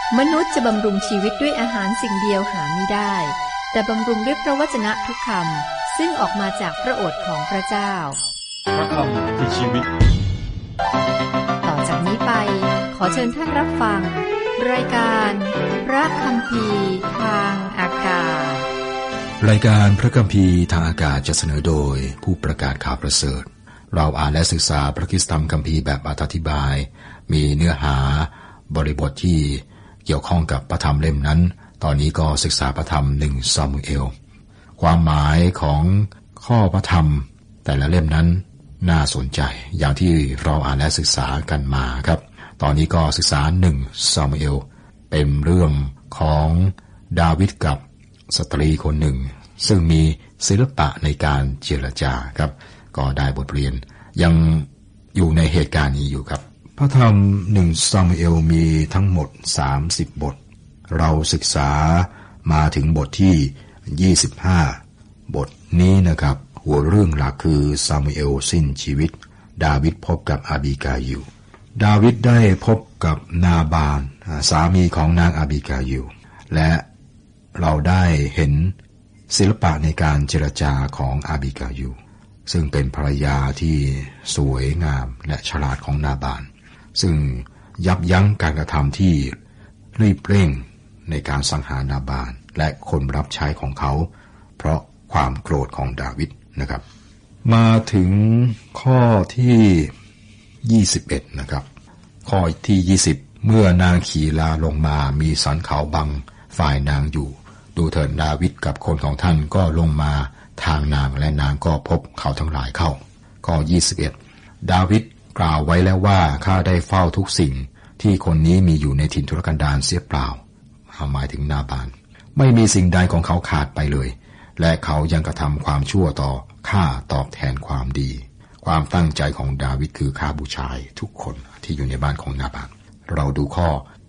มนุษย์จะบำรุงชีวิตด้วยอาหารสิ่งเดียวหาไม่ได้แต่บำรุงด้วยพระวจนะทุกคำซึ่งออกมาจากพระโอษฐ์ของพระเจ้าพระคำคือชีวิตต่อจากนี้ไปขอเชิญท่านรับฟังรายการพระคัมภีร์ทางอากาศรายการพระคัมภีร์ทางอากาศจะเสนอโดยผู้ประกาศข่าวประเสริฐเราอ่านและศึกษาพระคริสตธรรมคัมภีร์แบบอธิบายมีเนื้อหาบริบทที่เกี่ยวข้องกับพระธรรมเล่มนั้นตอนนี้ก็ศึกษาพระธรรม1ซามูเอลความหมายของข้อพระธรรมแต่ละเล่มนั้นน่าสนใจอย่างที่เราอ่านและศึกษากันมาครับตอนนี้ก็ศึกษา1ซามูเอลเป็นเรื่องของดาวิดกับสตรีคนหนึ่งซึ่งมีศิลปะในการเจรจาครับก็ได้บทเรียนยังอยู่ในเหตุการณ์นี้อยู่ครับพระธรรม1ซามูเอลมีทั้งหมด30บทเราศึกษามาถึงบทที่25บทนี้นะครับหัวเรื่องหลักคือซามูเอลสิ้นชีวิตดาวิดพบกับอาบิกายิลดาวิดได้พบกับนาบาลสามีของนางอาบิกายิลและเราได้เห็นศิลปะในการเจรจาของอาบิกายิลซึ่งเป็นภรรยาที่สวยงามและฉลาดของนาบาลซึ่งยับยั้งการกระทำที่รีบเร่งในการสังหารนาบาลและคนรับใช้ของเขาเพราะความโกรธของดาวิดนะครับมาถึงข้อที่21นะครับข้อที่20เมื่อนางขี่ลาลงมามีสันเขาบังฝ่ายนางอยู่ดูเถิดดาวิดกับคนของท่านก็ลงมาทางนางและนางก็พบเขาทั้งหลายเข้าข้อ21ดาวิดกล่าวไว้แล้วว่าข้าได้เฝ้าทุกสิ่งที่คนนี้มีอยู่ในถิ่นทุรกันดารเสียเปล่าหมายถึงนาบาลไม่มีสิ่งใดของเขาขาดไปเลยและเขายังกระทำความชั่วต่อข้าตอบแทนความดีความตั้งใจของดาวิดคือฆ่าบูชาทุกคนที่อยู่ในบ้านของนาบาลเราดูข้อ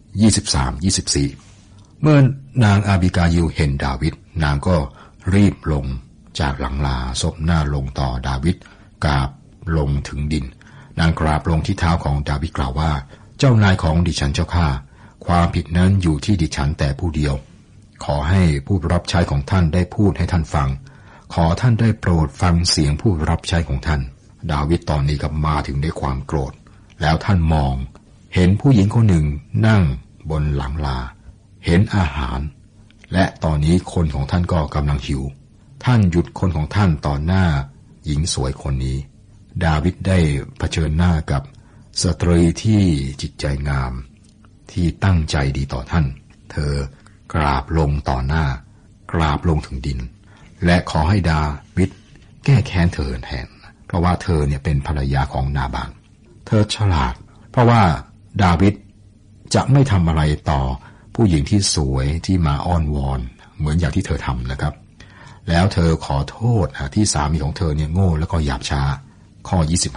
23-24เมื่อนางอาบิกายิลเห็นดาวิดนางก็รีบลงจากหลังลาซบหน้าลงต่อดาวิดกราบลงถึงดินนางกราบลงที่เท้าของดาวิดกล่าวว่าเจ้านายของดิฉันเจ้าข้าความผิดนั้นอยู่ที่ดิฉันแต่ผู้เดียวขอให้ผู้รับใช้ของท่านได้พูดให้ท่านฟังขอท่านได้โปรดฟังเสียงผู้รับใช้ของท่านดาวิดตอนนี้ก็มาถึงด้วยความโกรธแล้วท่านมองเห็นผู้หญิงคนหนึ่งนั่งบนหลังลาเห็นอาหารและตอนนี้คนของท่านก็กำลังหิวท่านหยุดคนของท่านต่อหน้าหญิงสวยคนนี้ดาวิดได้เผชิญหน้ากับสตรีที่จิตใจงามที่ตั้งใจดีต่อท่านเธอกราบลงต่อหน้ากราบลงถึงดินและขอให้ดาวิดแก้แค้นเธอแทนเพราะว่าเธอเนี่ยเป็นภรรยาของนาบาลเธอฉลาดเพราะว่าดาวิดจะไม่ทำอะไรต่อผู้หญิงที่สวยที่มาอ้อนวอนเหมือนอย่างที่เธอทำนะครับแล้วเธอขอโทษที่สามีของเธอเนี่ยโง่แล้วก็หยาบช้าข้อ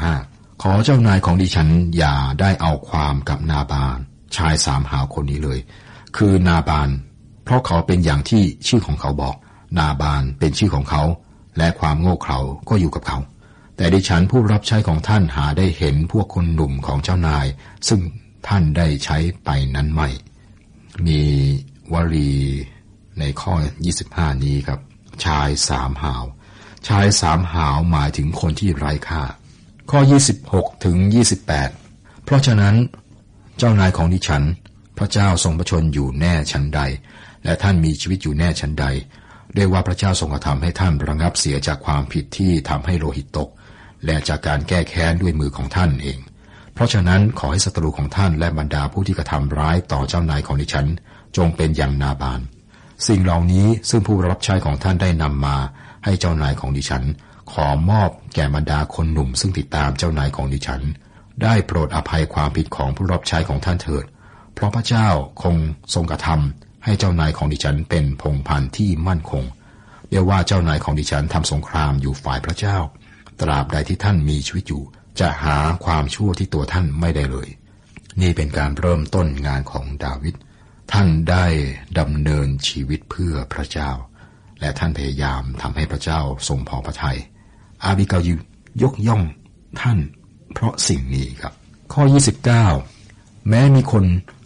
25ขอเจ้านายของดิฉันอย่าได้เอาความกับนาบาลชายสามหาวคนนี้เลยคือนาบาลเพราะเขาเป็นอย่างที่ชื่อของเขาบอกนาบาลเป็นชื่อของเขาและความโง่เขลาก็อยู่กับเขาแต่ดิฉันผู้รับใช้ของท่านหาได้เห็นพวกคนหนุ่มของเจ้านายซึ่งท่านได้ใช้ไปนั้นไม่มีวลีในข้อ25นี้ครับชายสามหาวชายสามหาวหมายถึงคนที่ไร้ค่าข้อ26ถึง28เพราะฉะนั้นเจ้านายของดิฉันพระเจ้าทรงประชนอยู่แน่ชั้นใดและท่านมีชีวิตอยู่แน่ชั้นใดด้วยว่าพระเจ้าทรงกระทำให้ท่านระงับเสียจากความผิดที่ทำให้โลหิตตกและจากการแก้แค้นด้วยมือของท่านเองเพราะฉะนั้นขอให้ศัตรูของท่านและบรรดาผู้ที่กระทำร้ายต่อเจ้านายของดิฉันจงเป็นอย่างนาบาลสิ่งเหล่านี้ซึ่งผู้รับใช้ของท่านได้นำมาให้เจ้านายของดิฉันขอมอบแก่บรรดาคนหนุ่มซึ่งติดตามเจ้านายของดิฉันได้โปรดอภัยความผิดของผู้รับใช้ของท่านเถิดเพราะพระเจ้าคงทรงกระทำให้เจ้านายของดิฉันเป็นพงศ์พันธุ์ที่มั่นคงเรียกว่าเจ้านายของดิฉันทำสงครามอยู่ฝ่ายพระเจ้าตราบใดที่ท่านมีชีวิตอยู่จะหาความชั่วที่ตัวท่านไม่ได้เลยนี่เป็นการเริ่มต้นงานของดาวิดท่านได้ดำเนินชีวิตเพื่อพระเจ้าและท่านพยายามทำให้พระเจ้าทรงพอพระทัยอาบิกายิลยกย่องท่านเพราะสิ่งนี้ครับข้อ29แม้มีคน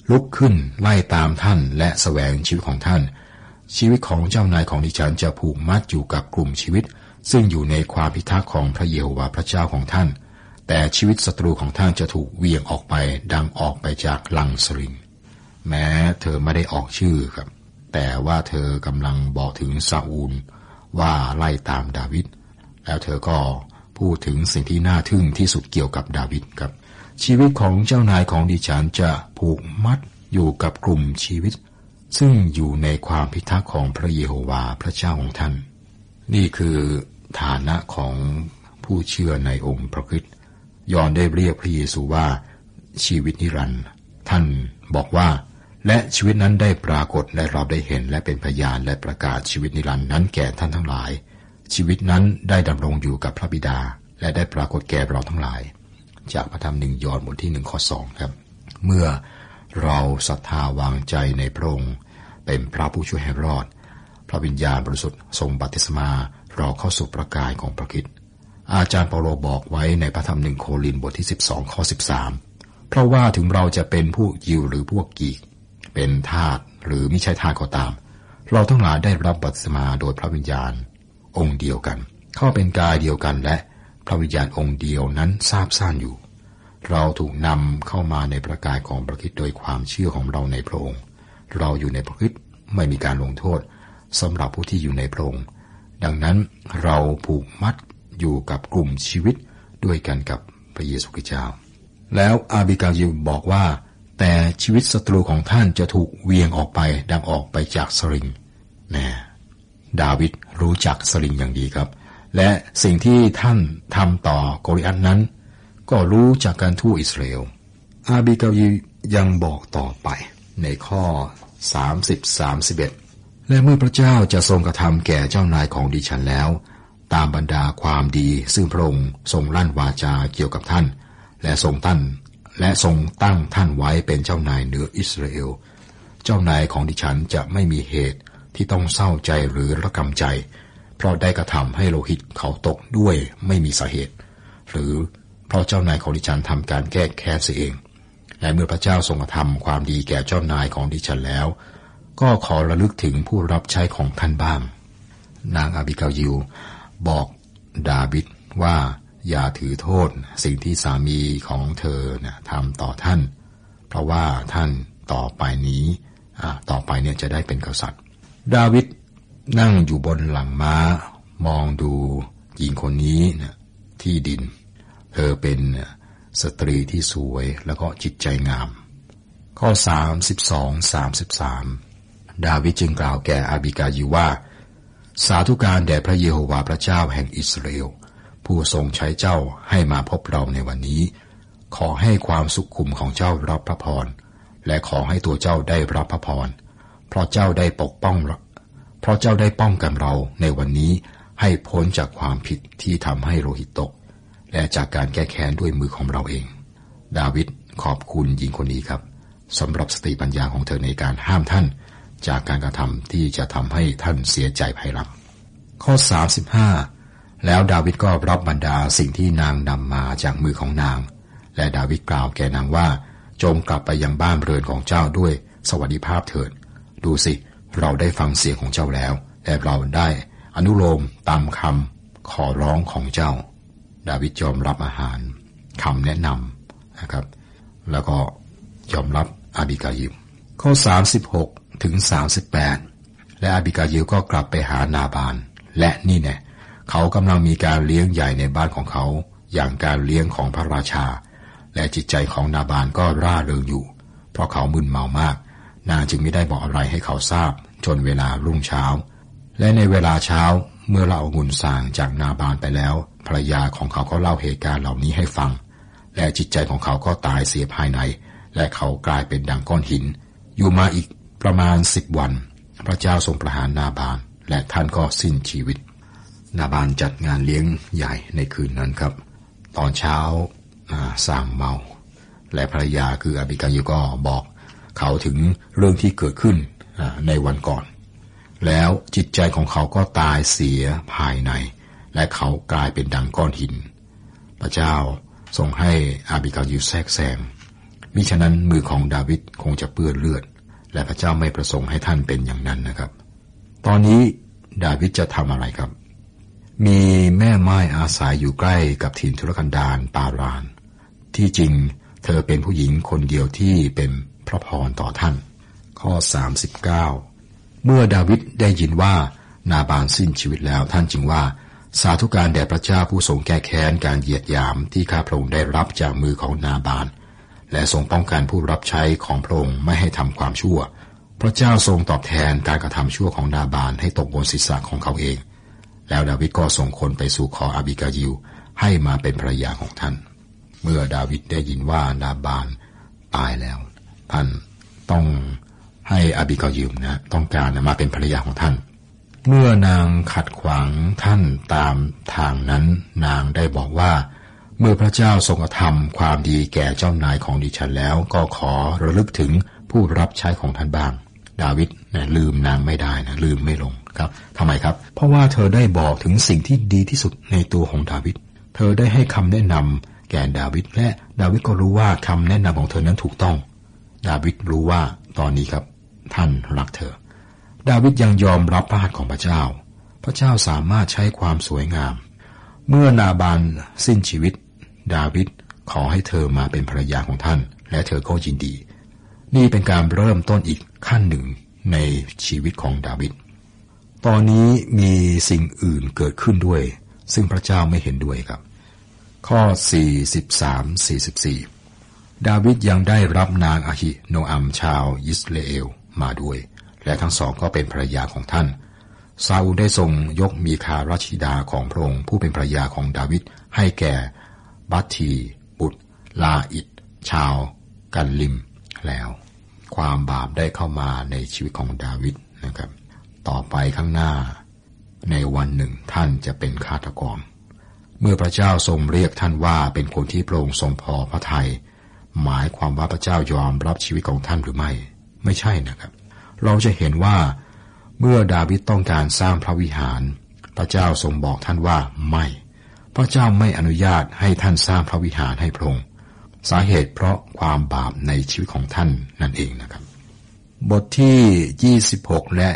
ลุกขึ้นไล่ตามท่านและแสวงชีวิตของท่านชีวิตของเจ้านายของดิฉันจะผูกมัดอยู่กับกลุ่มชีวิตซึ่งอยู่ในความพิทักษ์ของพระเยโฮวาห์พระเจ้าของท่านแต่ชีวิตศัตรูของท่านจะถูกเหวี่ยงออกไปดังออกไปจากลังสริงแม้เธอไม่ได้ออกชื่อครับแต่ว่าเธอกำลังบอกถึงซาอูลว่าไล่ตามดาวิดแล้วเธอก็พูดถึงสิ่งที่น่าทึ่งที่สุดเกี่ยวกับดาวิดครับชีวิตของเจ้านายของดิฉันจะผูกมัดอยู่กับกลุ่มชีวิตซึ่งอยู่ในความพิทักษ์ของพระเยโฮวาห์พระเจ้าของท่านนี่คือฐานะของผู้เชื่อในองค์พระคริสต์ยอห์นได้เรียกพระเยซูว่าชีวิตนิรันดร์ท่านบอกว่าและชีวิตนั้นได้ปรากฏและเราได้เห็นและเป็นพยานและประกาศชีวิตนิรันดร์นั้นแก่ท่านทั้งหลายชีวิตนั้นได้ดำรงอยู่กับพระบิดาและได้ปรากฏแก่เราทั้งหลายจากพระธรรม1 ยอห์นบทที่ 1 ข้อ 2ครับเมื่อเราศรัทธาวางใจในพระองค์เป็นพระผู้ช่วยให้รอดพระวิญญาณบริสุทธิ์ทรงบัพติศมาเราเข้าสู่ประกายของพระคริสต์อาจารย์เปาโลบอกไว้ในพระธรรม1 โครินธ์บทที่ 12 ข้อ 13เพราะว่าถึงเราจะเป็นพวกยิวหรือพวกกรีกเป็นทาสหรือไม่ใช่ทาสก็ตามเราทั้งหลายได้รับบัพติศมาโดยพระวิญญาณองค์เดียวกันเข้าเป็นกายเดียวกันและพระวิญญาณองค์เดียวนั้นทราบซ่านอยู่เราถูกนำเข้ามาในประกายของพระคริสต์โดยความเชื่อของเราในพระองค์เราอยู่ในพระคริสต์ไม่มีการลงโทษสำหรับผู้ที่อยู่ในพระองค์ดังนั้นเราผูกมัดอยู่กับกลุ่มชีวิตด้วยกันกับพระเยซูคริสต์เจ้าแล้วอาบิกายิลบอกว่าแต่ชีวิตศัตรูของท่านจะถูกเวียงออกไปดังออกไปจากสริงแน่ดาวิดรู้จักสริงอย่างดีครับและสิ่งที่ท่านทำต่อโกลิอัทนั้นก็รู้จากการทูตอิสราเอลอาบิกายิลยังบอกต่อไปในข้อ 30-31 และเมื่อพระเจ้าจะทรงกระทำแก่เจ้านายของดิฉันแล้วตามบรรดาความดีซึ่งพระองค์ทรงลั่นวาจาเกี่ยวกับท่านและทรงตั้งท่านไว้เป็นเจ้านายเหนืออิสราเอลเจ้านายของดิฉันจะไม่มีเหตุที่ต้องเศร้าใจหรือระกำใจเพราะได้กระทำให้โลหิตเขาตกด้วยไม่มีสาเหตุหรือเพราะเจ้านายของดิฉันทำการแก้แค้นเสียเองและเมื่อพระเจ้าทรงกระทำความดีแก่เจ้านายของดิฉันแล้วก็ขอระลึกถึงผู้รับใช้ของท่านบ้างนางอาบิกายิลบอกดาวิดว่าอย่าถือโทษสิ่งที่สามีของเธอทำต่อท่านเพราะว่าท่านต่อไปเนี่ยจะได้เป็นกษัตริย์ดาวิดนั่งอยู่บนหลังม้ามองดูหญิงคนนี้ที่ดินเธอเป็นสตรีที่สวยแล้วก็จิตใจงามข้อ 32-33 ดาวิดจึงกล่าวแก่อาบิกายิลว่าสาธุการแด่พระเยโฮวาห์พระเจ้าแห่งอิสราเอลผู้ทรงใช้เจ้าให้มาพบเราในวันนี้ขอให้ความสุขขุมของเจ้ารับพระพรและขอให้ตัวเจ้าได้รับพระพรเพราะเจ้าได้ป้องกันเราในวันนี้ให้พ้นจากความผิดที่ทำให้โลหิตตกและจากการแก้แค้นด้วยมือของเราเองดาวิดขอบคุณหญิงคนนี้ครับสำหรับสติปัญญาของเธอในการห้ามท่านจากการกระทำที่จะทำให้ท่านเสียใจภายหลังข้อ 35แล้วดาวิดก็รับบรรดาสิ่งที่นางนำมาจากมือของนางและดาวิดกล่าวแก่นางว่าจงกลับไปยังบ้านเรือนของเจ้าด้วยสวัสดิภาพเถิดดูสิเราได้ฟังเสียงของเจ้าแล้วและเราได้อนุโลมตามคำขอร้องของเจ้าดาวิดยอมรับอาหารคำแนะนำนะครับแล้วก็ยอมรับอาบิกายิลข้อ 36-38 และอาบิกายิลก็กลับไปหานาบานและนี่แน่เขากำลังมีการเลี้ยงใหญ่ในบ้านของเขาอย่างการเลี้ยงของพระราชาและจิตใจของนาบานก็ร่าเริงอยู่เพราะเขามึนเมามากนางจึงไม่ได้บอกอะไรให้เขาทราบจนเวลารุ่งเช้าและในเวลาเช้าเมื่อเราเอาองุ่นส่างจากนาบานไปแล้วภรรยาของเขาก็เล่าเหตุการณ์เหล่านี้ให้ฟังและจิตใจของเขาก็ตายเสียภายในและเขากลายเป็นดังก้อนหินอยู่มาอีกประมาณ10 วันพระเจ้าทรงประหารนาบานและท่านก็สิ้นชีวิตนาบานจัดงานเลี้ยงใหญ่ในคืนนั้นครับตอนเช้าสั่งเมาและภรรยาคืออาบิกายิลก็บอกเขาถึงเรื่องที่เกิดขึ้นในวันก่อนแล้วจิตใจของเขาก็ตายเสียภายในและเขากลายเป็นดังก้อนหินพระเจ้าทรงให้อาบิกายิลแทรกแซงมิฉะนั้นมือของดาวิดคงจะเปื้อนเลือดและพระเจ้าไม่ประสงค์ให้ท่านเป็นอย่างนั้นนะครับตอนนี้ดาวิดจะทำอะไรครับมีแม่ไม้อาศัยอยู่ใกล้กับถิ่นทุรกันดารปารานที่จริงเธอเป็นผู้หญิงคนเดียวที่เป็นพระพรต่อท่านข้อ39เมื่อดาวิดได้ยินว่านาบาลสิ้นชีวิตแล้วท่านจึงว่าสาธุการแด่พระเจ้าผู้ทรงแก้แค้นการเหยียดหยามที่ข้าพระองค์ได้รับจากมือของนาบาลและทรงป้องกันผู้รับใช้ของพระองค์ไม่ให้ทำความชั่วพระเจ้าทรงตอบแทนการกระทำชั่วของนาบาลให้ตกบนศีรษะของเขาเองแล้วดาวิดก็ส่งคนไปสู่ขออาบิกายิลให้มาเป็นภรรยาของท่านเมื่อดาวิดได้ยินว่านาบาลตายแล้วท่านต้องให้อาบิกายิลต้องการมาเป็นภรรยาของท่านเมื่อนางขัดขวางท่านตามทางนั้นนางได้บอกว่าเมื่อพระเจ้าทรงกระทำความดีแก่เจ้านายของดิฉันแล้วก็ขอระลึกถึงผู้รับใช้ของท่านบ้างดาวิดลืมนางไม่ได้ลืมไม่ลงครับทำไมครับเพราะว่าเธอได้บอกถึงสิ่งที่ดีที่สุดในตัวของดาวิดเธอได้ให้คำแนะนำแก่ดาวิดและดาวิดก็รู้ว่าคำแนะนำของเธอนั้นถูกต้องดาวิดรู้ว่าตอนนี้ครับท่านรักเธอดาวิดยังยอมรับพระหัตถ์ของพระเจ้าพระเจ้าสามารถใช้ความสวยงามเมื่อนาบาลสิ้นชีวิตดาวิดขอให้เธอมาเป็นภรรยาของท่านและเธอก็ยินดีนี่เป็นการเริ่มต้นอีกขั้นหนึ่งในชีวิตของดาวิดตอนนี้มีสิ่งอื่นเกิดขึ้นด้วยซึ่งพระเจ้าไม่เห็นด้วยครับข้อ43-44ดาวิดยังได้รับนางอาฮิโนอัมชาวอิสราเอลมาด้วยและทั้งสองก็เป็นภรรยาของท่านซาอูลได้ทรงยกมีคาราชธิดาของพระองค์ผู้เป็นภรรยาของดาวิดให้แก่บัตทีบุตรลาอิดชาวกันลิมแล้วความบาปได้เข้ามาในชีวิตของดาวิดนะครับต่อไปข้างหน้าในวันหนึ่งท่านจะเป็นฆาตกรเมื่อพระเจ้าทรงเรียกท่านว่าเป็นคนที่พระองค์ทรงพอพระทัยหมายความว่าพระเจ้ายอมรับชีวิตของท่านหรือไม่ใช่นะครับเราจะเห็นว่าเมื่อดาวิดต้องการสร้างพระวิหารพระเจ้าทรงบอกท่านว่าไม่พระเจ้าไม่อนุญาตให้ท่านสร้างพระวิหารให้พระองค์สาเหตุเพราะความบาปในชีวิตของท่านนั่นเองนะครับบทที่26และ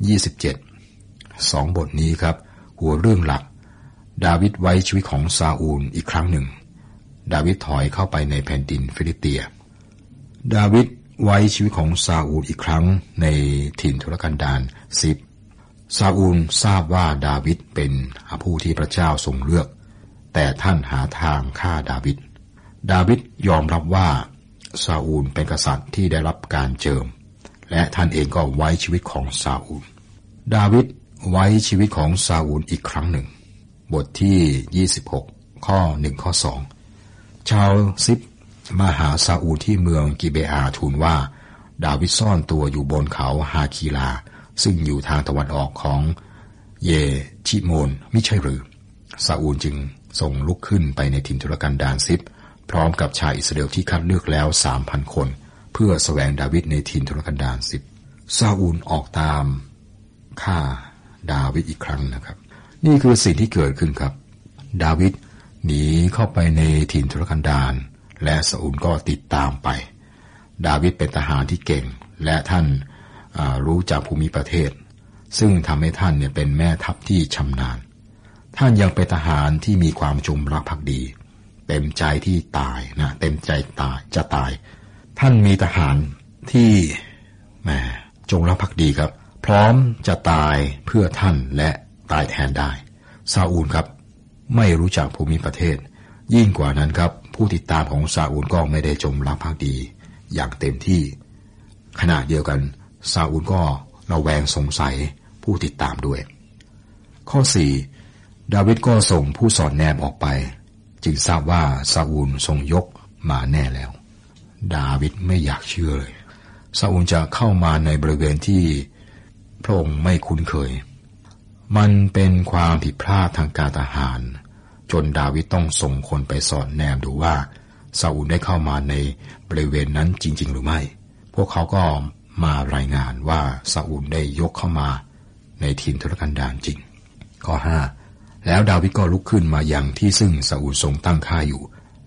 27 2บทนี้ครับหัวเรื่องหลักดาวิดไว้ชีวิตของซาอูลอีกครั้งหนึ่งดาวิดถอยเข้าไปในแผ่นดินฟิลิสเตียดาวิดไว้ชีวิตของซาอูลอีกครั้งในถิ่นทุรกันดารซิบซาอูลทราบว่าดาวิดเป็นผู้ที่พระเจ้าทรงเลือกแต่ท่านหาทางฆ่าดาวิดยอมรับว่าซาอูลเป็นกษัตริย์ที่ได้รับการเจิมและท่านเองก็ไว้ชีวิตของซาอูลดาวิดไว้ชีวิตของซาอูลอีกครั้งหนึ่งบทที่26ข้อ1ข้อ2ชาวซิบมาหาซาอูลที่เมืองกิเบอาทูลว่าดาวิดซ่อนตัวอยู่บนเขาฮาคีลาซึ่งอยู่ทางตะวันออกของเยชิโมนมิใช่หรือซาอูลจึงส่งลุกขึ้นไปในถิ่นทุรกันดารซิบพร้อมกับชายอิสราเอลที่คัดเลือกแล้ว 3,000 คนเพื่อแสวงดาวิดในถิ่นทุรกันดารซิบซาอูลออกตามฆ่าดาวิดอีกครั้งนะครับนี่คือสิ่งที่เกิดขึ้นครับดาวิดหนีเข้าไปในถิ่นทุรกันดารและซาอูลก็ติดตามไปดาวิดเป็นทหารที่เก่งและท่านรู้จักภูมิประเทศซึ่งทำให้ท่านเป็นแม่ทัพที่ชำนาญท่านยังเป็นทหารที่มีความจงรักภักดีเต็มใจที่ตายเต็มใจตายจะตายท่านมีทหารที่จงรักภักดีครับพร้อมจะตายเพื่อท่านและตายแทนได้ซาอูลครับไม่รู้จักภูมิประเทศยิ่งกว่านั้นครับผู้ติดตามของซาอูลก็ไม่ได้จงรักภักดีอย่างเต็มที่ขณะเดียวกันซาอูลก็ระแวงสงสัยผู้ติดตามด้วยข้อ4ดาวิดก็ส่งผู้สอดแนมออกไปจึงทราบว่าซาอูลทรงยกมาแน่แล้วดาวิดไม่อยากเชื่อเลยซาอูลจะเข้ามาในบริเวณที่พระองค์ไม่คุ้นเคยมันเป็นความผิดพลาดทางการทหารจนดาวิดต้องส่งคนไปสอดแนมดูว่าซาอูลได้เข้ามาในบริเวณนั้นจริงๆหรือไม่พวกเขาก็มารายงานว่าซาอูลได้ยกเข้ามาในถิ่นทุรกันดารจริงข้อ5แล้วดาวิดก็ลุกขึ้นมายังที่ซึ่งซาอูลทรงตั้งค่ายอยู่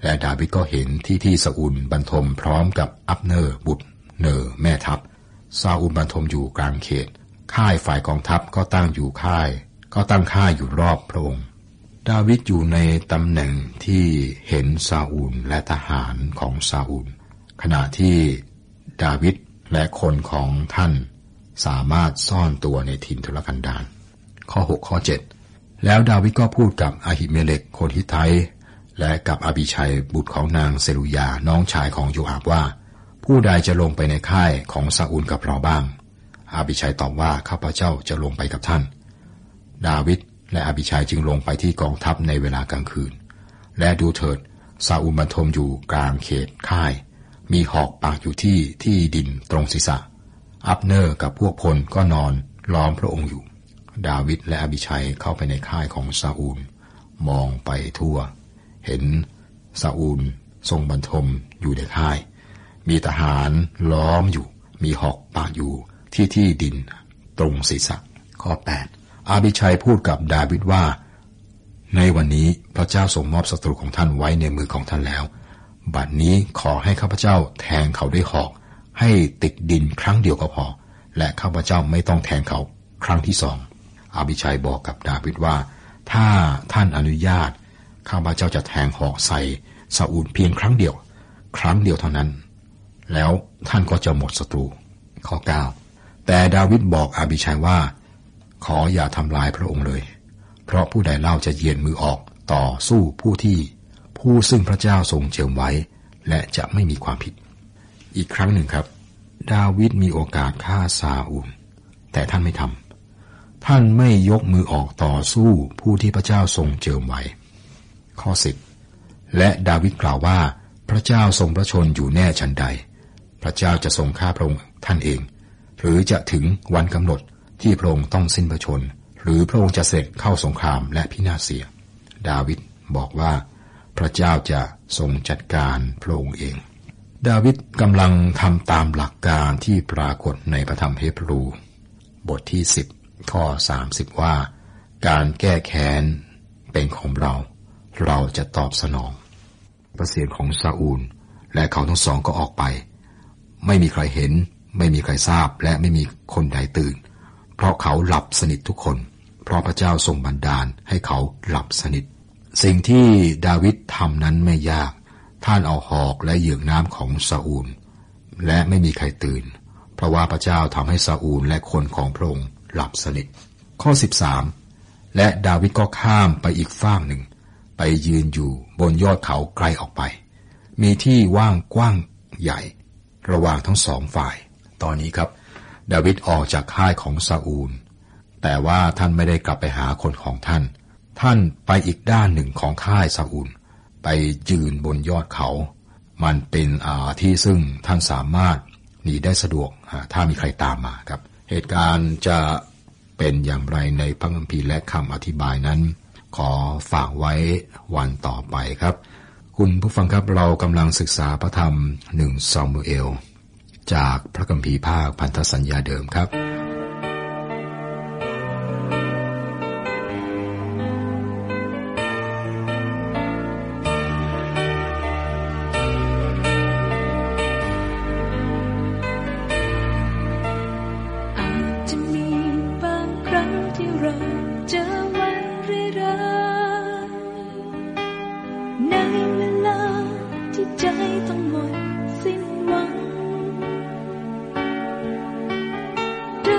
และดาวิดก็เห็นที่ซาอูลบรรทมพร้อมกับอับเนอร์บุตรเนอร์แม่ทัพซาอูลบรรทมอยู่กลางเขตค่ายฝ่ายกองทัพก็ตั้งค่ายอยู่รอบพระองค์ดาวิดอยู่ในตำแหน่งที่เห็นซาอูลและทหารของซาอูลขณะที่ดาวิดและคนของท่านสามารถซ่อนตัวในถิ่นทุรกันดารข้อ6ข้อ7แล้วดาวิดก็พูดกับอาหิเมเลกคนฮิตไทและกับอบิชัยบุตรของนางเซรุยาน้องชายของโยอาบว่าผู้ใดจะลงไปในค่ายของซาอูลกับเราบ้างอาบิชัยตอบว่าข้าพเจ้าจะลงไปกับท่านดาวิดและอาบิชัยจึงลงไปที่กองทัพในเวลากลางคืนและดูเถิดซาอูลบรรทมอยู่กลางเขตค่ายมีหอกปักอยู่ที่ดินตรงศีรษะอับเนอร์กับพวกพลก็นอนล้อมพระองค์อยู่ดาวิดและอาบิชัยเข้าไปในค่ายของซาอูลมองไปทั่วเห็นซาอูลทรงบรรทมอยู่ในค่ายมีทหารล้อมอยู่มีหอกปักอยู่ที่ดินตรงศีรษะข้อ8อาบิชัยพูดกับดาวิดว่าในวันนี้พระเจ้าทรงมอบศัตรูของท่านไว้ในมือของท่านแล้วบัดนี้ขอให้ข้าพเจ้าแทงเขาด้วยหอกให้ติดดินครั้งเดียวก็พอและข้าพเจ้าไม่ต้องแทงเขาครั้งที่2อาบิชัยบอกกับดาวิดว่าถ้าท่านอนุญาตข้าพเจ้าจะแทงหอกใส่ซาอูลเพียงครั้งเดียวเท่านั้นแล้วท่านก็จะหมดศัตรูข้อ9แต่ดาวิดบอกอาบิชัยว่าขออย่าทำลายพระองค์เลยเพราะผู้ใดเล่าจะเยียนมือออกต่อสู้ผู้ซึ่งพระเจ้าทรงเจิมไว้และจะไม่มีความผิดอีกครั้งหนึ่งครับดาวิดมีโอกาสฆ่าซาอูลแต่ท่านไม่ทำท่านไม่ยกมือออกต่อสู้ผู้ที่พระเจ้าทรงเจิมไว้ข้อ10และดาวิดกล่าวว่าพระเจ้าทรงพระชนอยู่แน่ฉันใดพระเจ้าจะทรงฆ่าพระองค์ท่านเองหรือจะถึงวันกำหนดที่พระองค์ต้องสิ้นพระชนหรือพระองค์จะเสด็จเข้าสงครามและพินาศเสียดาวิดบอกว่าพระเจ้าจะทรงจัดการพระองค์เองดาวิดกำลังทำตามหลักการที่ปรากฏในพระธรรมเฮบรูบทที่10ข้อ30ว่าการแก้แค้นเป็นของเราจะตอบสนองพระเศียรของซาอูลและเขาทั้งสองก็ออกไปไม่มีใครเห็นไม่มีใครทราบและไม่มีคนใดตื่นเพราะเขาหลับสนิททุกคนเพราะพระเจ้าทรงบันดาลให้เขาหลับสนิทสิ่งที่ดาวิดทำนั้นไม่ยากท่านเอาหอกและเหยือกน้ำของซาอูลและไม่มีใครตื่นเพราะว่าพระเจ้าทำให้ซาอูลและคนของพระองค์หลับสนิทข้อ13และดาวิดก็ข้ามไปอีกฝั่งหนึ่งไปยืนอยู่บนยอดเขาไกลออกไปมีที่ว่างกว้างใหญ่ระหว่างทั้งสองฝ่ายตอนนี้ครับดาวิดออกจากค่ายของซาอูลแต่ว่าท่านไม่ได้กลับไปหาคนของท่านไปอีกด้านหนึ่งของค่ายซาอูลไปยืนบนยอดเขามันเป็นที่ซึ่งท่านสามารถหนีได้สะดวกถ้ามีใครตามมาครับเหตุการณ์จะเป็นอย่างไรในพระคัมภีร์และคำอธิบายนั้นขอฝากไว้วันต่อไปครับคุณผู้ฟังครับเรากำลังศึกษาพระธรรม1ซามูเอลจากพระคัมภีร์ภาคพันธสัญญาเดิมครับด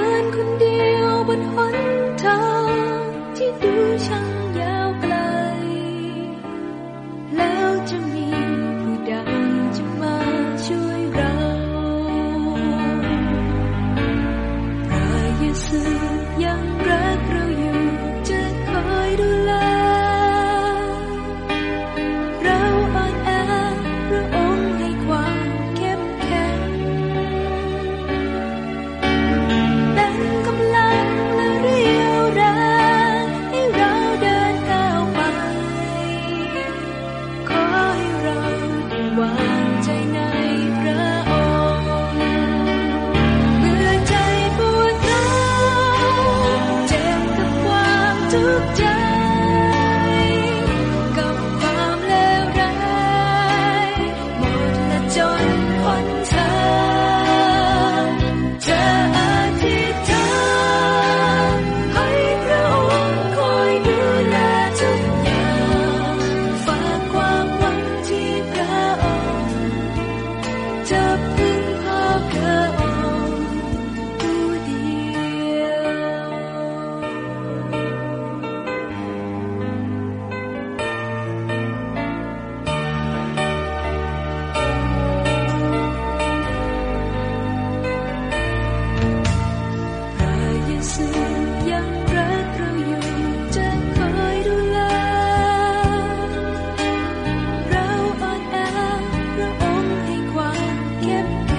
จะพึ่งพาพระองค์ผู้เดียว เก็บ